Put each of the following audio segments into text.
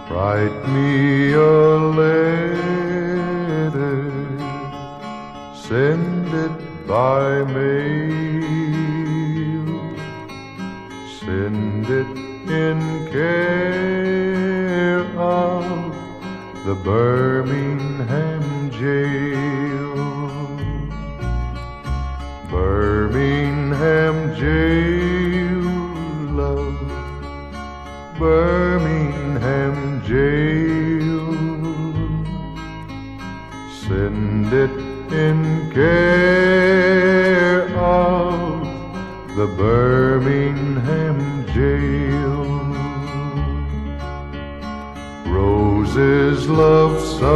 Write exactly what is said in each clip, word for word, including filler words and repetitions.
Write me a letter, send it by mail, send it in care of the Birmingham jail. Birmingham jail, love, Birmingham jail. Send it in care of the Birmingham jail. Roses love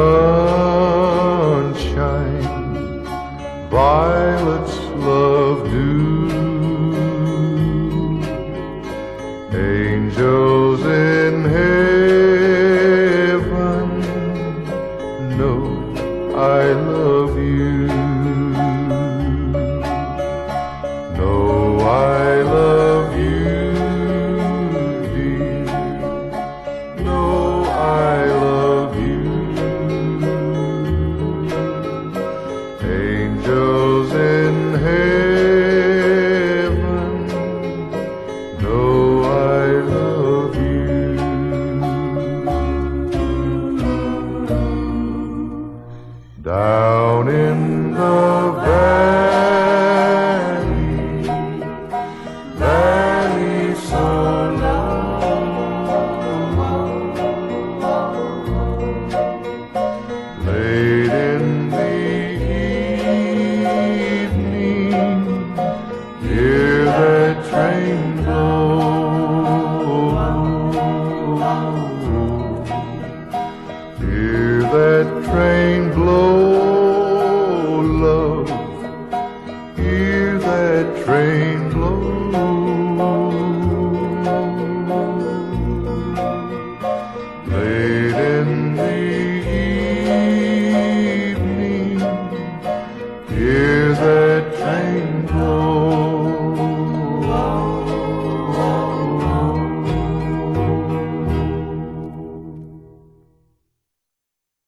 sunshine, violets love dew, angels in heaven know I love you. Know I love you, dear. Know I love you. Angels in heaven know I love you. Down in the valley, valley so long, late in the evening, hear that train blow, hear that train blow.